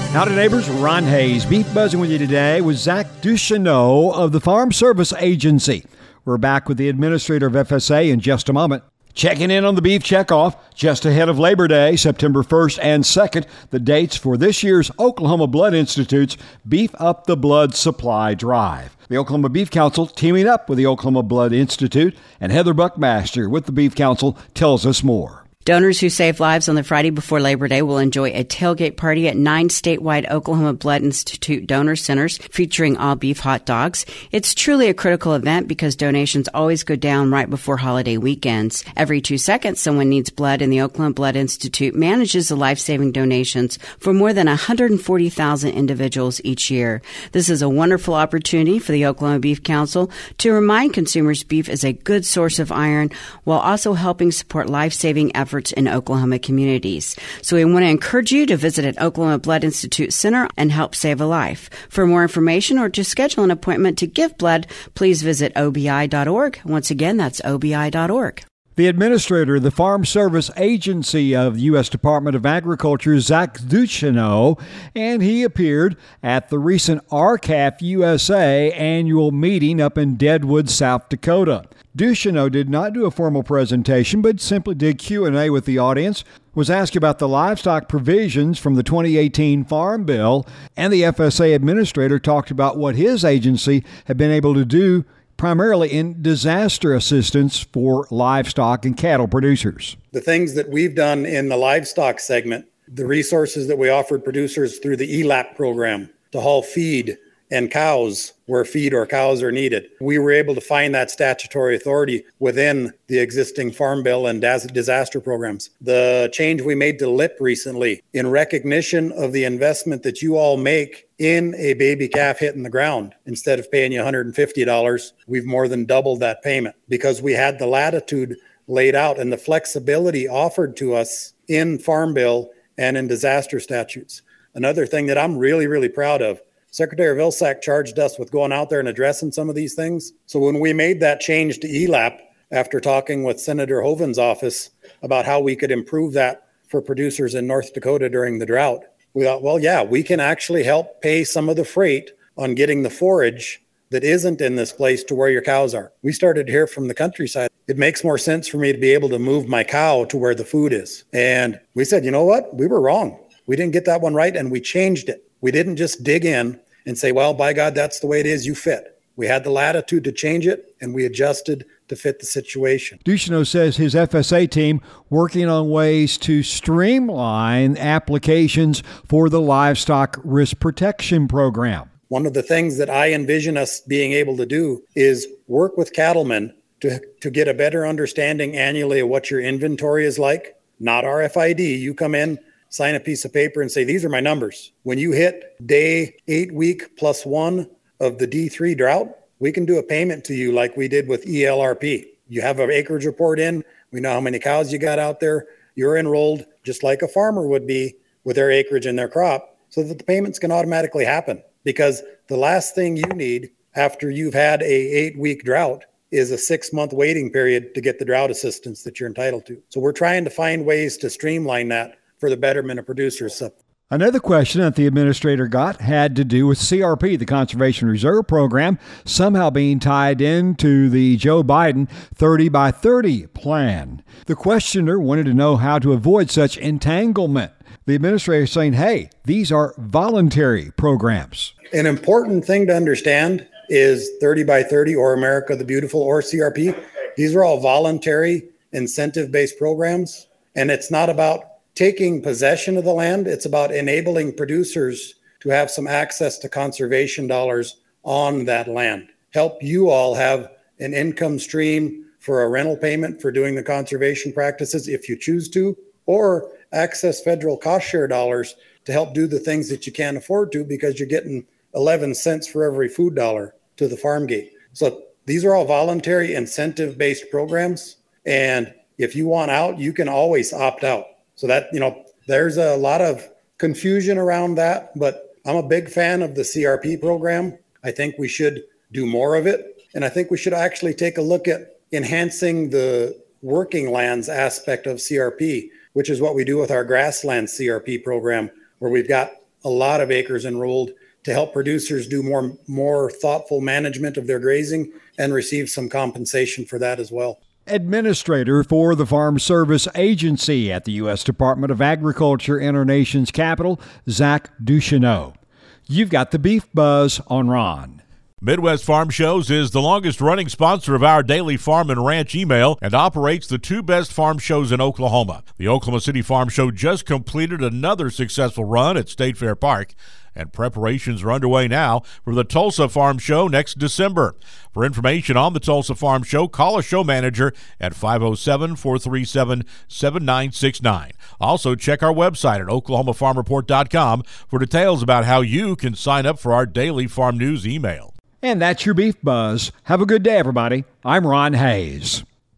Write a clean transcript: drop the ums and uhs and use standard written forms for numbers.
Howdy neighbors, Ron Hayes. Beef buzzing with you today with Zach Ducheneaux of the Farm Service Agency. We're back with the administrator of FSA in just a moment. Checking in on the beef checkoff just ahead of Labor Day, September 1st and 2nd, the dates for this year's Oklahoma Blood Institute's Beef Up the Blood Supply Drive. The Oklahoma Beef Council teaming up with the Oklahoma Blood Institute, and Heather Buckmaster with the Beef Council tells us more. Donors who save lives on the Friday before Labor Day will enjoy a tailgate party at 9 statewide Oklahoma Blood Institute donor centers featuring all beef hot dogs. It's truly a critical event because donations always go down right before holiday weekends. Every 2 seconds, someone needs blood, and the Oklahoma Blood Institute manages the life-saving donations for more than 140,000 individuals each year. This is a wonderful opportunity for the Oklahoma Beef Council to remind consumers beef is a good source of iron while also helping support life-saving efforts in Oklahoma communities. So we want to encourage you to visit an Oklahoma Blood Institute Center and help save a life. For more information or to schedule an appointment to give blood, please visit obi.org. Once again, that's obi.org. The administrator of the Farm Service Agency of the U.S. Department of Agriculture, Zach Ducheneaux, and he appeared at the recent RCAF USA annual meeting up in Deadwood, South Dakota. Ducheneaux did not do a formal presentation, but simply did Q&A with the audience, was asked about the livestock provisions from the 2018 Farm Bill, and the FSA administrator talked about what his agency had been able to do primarily in disaster assistance for livestock and cattle producers. The things that we've done in the livestock segment, the resources that we offered producers through the ELAP program to haul feed and cows where feed or cows are needed. We were able to find that statutory authority within the existing Farm Bill and disaster programs. The change we made to LIP recently in recognition of the investment that you all make in a baby calf hitting the ground. Instead of paying you $150, we've more than doubled that payment because we had the latitude laid out and the flexibility offered to us in Farm Bill and in disaster statutes. Another thing that I'm really, really proud of, Secretary Vilsack charged us with going out there and addressing some of these things. So when we made that change to ELAP, after talking with Senator Hovind's office about how we could improve that for producers in North Dakota during the drought, we thought, well, yeah, we can actually help pay some of the freight on getting the forage that isn't in this place to where your cows are. We started to hear from the countryside, it makes more sense for me to be able to move my cow to where the food is. And we said, you know what? We were wrong. We didn't get that one right, and we changed it. We didn't just dig in and say, well, by God, that's the way it is, you fit. We had the latitude to change it, and we adjusted to fit the situation. Ducheneaux says his FSA team working on ways to streamline applications for the Livestock Risk Protection Program. One of the things that I envision us being able to do is work with cattlemen to get a better understanding annually of what your inventory is like, not RFID. You come in, sign a piece of paper and say, these are my numbers. When you hit day 8 week plus 1 of the D3 drought, we can do a payment to you like we did with ELRP. You have an acreage report in. We know how many cows you got out there. You're enrolled just like a farmer would be with their acreage and their crop so that the payments can automatically happen. Because the last thing you need after you've had a 8-week drought is a 6-month waiting period to get the drought assistance that you're entitled to. So we're trying to find ways to streamline that for the betterment of producers. Another question that the administrator got had to do with CRP, the Conservation Reserve Program, somehow being tied into the Joe Biden 30 by 30 plan. The questioner wanted to know how to avoid such entanglement. The administrator is saying, hey, these are voluntary programs. An important thing to understand is 30 by 30 or America the Beautiful or CRP. These are all voluntary incentive-based programs, and it's not about taking possession of the land. It's about enabling producers to have some access to conservation dollars on that land. Help you all have an income stream for a rental payment for doing the conservation practices if you choose to, or access federal cost share dollars to help do the things that you can't afford to because you're getting 11 cents for every food dollar to the farm gate. So these are all voluntary incentive-based programs. And if you want out, you can always opt out. So that, there's a lot of confusion around that, but I'm a big fan of the CRP program. I think we should do more of it. And I think we should actually take a look at enhancing the working lands aspect of CRP, which is what we do with our grassland CRP program, where we've got a lot of acres enrolled to help producers do more thoughtful management of their grazing and receive some compensation for that as well. Administrator for the Farm Service Agency at the U.S. Department of Agriculture in our nation's capital, Zach Ducheneaux. You've got the Beef Buzz on Ron. Midwest Farm Shows is the longest-running sponsor of our daily farm and ranch email and operates the two best farm shows in Oklahoma. The Oklahoma City Farm Show just completed another successful run at State Fair Park, and preparations are underway now for the Tulsa Farm Show next December. For information on the Tulsa Farm Show, call a show manager at 507-437-7969. Also, check our website at oklahomafarmreport.com for details about how you can sign up for our daily farm news email. And that's your Beef Buzz. Have a good day, everybody. I'm Ron Hayes.